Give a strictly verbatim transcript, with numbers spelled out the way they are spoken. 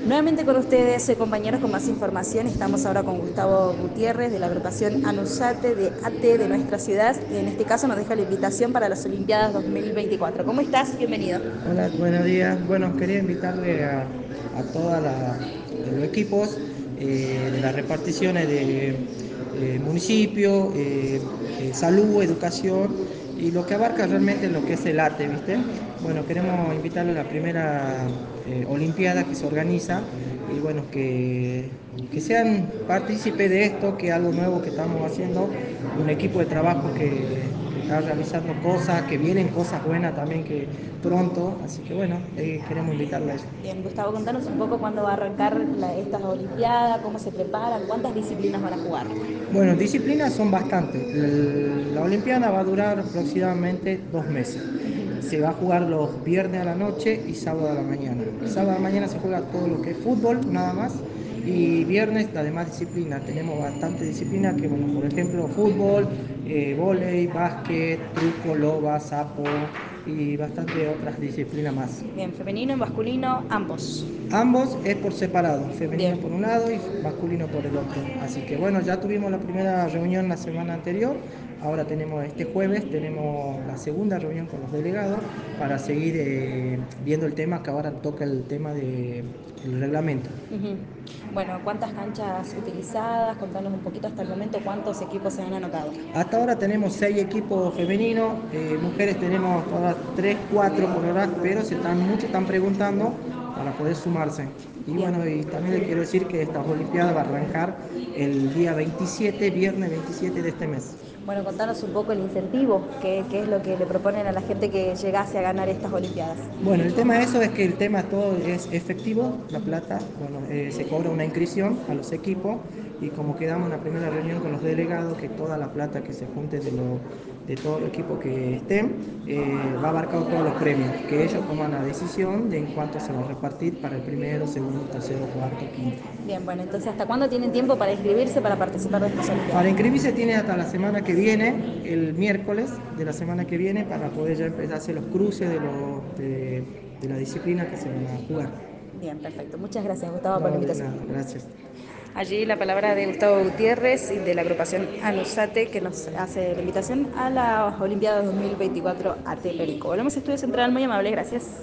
Nuevamente con ustedes, eh, compañeros, con más información. Estamos ahora con Gustavo Gutiérrez de la agrupación Anusate de A T de nuestra ciudad. En este caso nos deja la invitación para las Olimpiadas dos mil veinticuatro. ¿Cómo estás? Bienvenido. Hola, buenos días. Bueno, quería invitarle a, a todos los equipos eh, de las reparticiones de eh, municipio, eh, eh, salud, educación y lo que abarca realmente lo que es el arte, ¿viste? Bueno, queremos invitarle a la primera eh, Olimpiada que se organiza y bueno, que, que sean partícipes de esto, que es algo nuevo que estamos haciendo, un equipo de trabajo que, que está realizando cosas, que vienen cosas buenas también que pronto, así que bueno, eh, queremos invitarle a eso. Bien, Gustavo, contanos un poco cuándo va a arrancar la- estas Olimpiadas, cómo se preparan, cuántas disciplinas van a jugar. Bueno, disciplinas son bastantes. La, la Olimpiada va a durar aproximadamente dos meses. Se va a jugar los viernes a la noche y sábado a la mañana. El sábado a la mañana se juega todo lo que es fútbol, nada más. Y viernes, la demás disciplina. Tenemos bastante disciplinas que, bueno, por ejemplo, fútbol, eh, vóley, básquet, truco, loba, sapo y bastante otras disciplinas más. Bien, femenino y masculino, ambos. Ambos es por separado, femenino por Bien. un lado y masculino por el otro. Así que bueno, ya tuvimos la primera reunión la semana anterior, ahora tenemos este jueves, tenemos la segunda reunión con los delegados para seguir eh, viendo el tema, que ahora toca el tema del reglamento. Ujú. Bueno, ¿cuántas canchas utilizadas? Contanos un poquito hasta el momento cuántos equipos se han anotado. Hasta ahora tenemos seis equipos femeninos, eh, mujeres tenemos ahora tres, cuatro por hora, pero se están, muchos están preguntando para poder sumarse. Y Bien. bueno, y también les quiero decir que esta Olimpiada va a arrancar el día veintisiete, viernes veintisiete de este mes. Bueno, contanos un poco el incentivo, qué, qué es lo que le proponen a la gente que llegase a ganar estas Olimpiadas. Bueno, el tema de eso es que el tema todo es efectivo, la plata, bueno, eh, se cobra una inscripción a los equipos y como quedamos en la primera reunión con los delegados, que toda la plata que se junte de, lo, de todos los equipos que estén, eh, va a abarcar todos los premios, que ellos toman la decisión de en cuánto se va a repartir para el primero, segundo, tercero, cuarto, quinto. Bien, bueno, entonces, ¿hasta cuándo tienen tiempo para inscribirse para participar de estas Para Olimpiadas? inscribirse tiene hasta la semana que viene, el miércoles de la semana que viene, para poder ya empezar a hacer los cruces de, los, de, de la disciplina que se van a jugar. Bien, perfecto. Muchas gracias, Gustavo, por la No, de invitación. nada, gracias. Allí la palabra de Gustavo Gutiérrez y de la agrupación Anusate, que nos hace la invitación a las Olimpiadas dos mil veinticuatro A T Perico. Volvemos a Estudio Central, muy amable, gracias.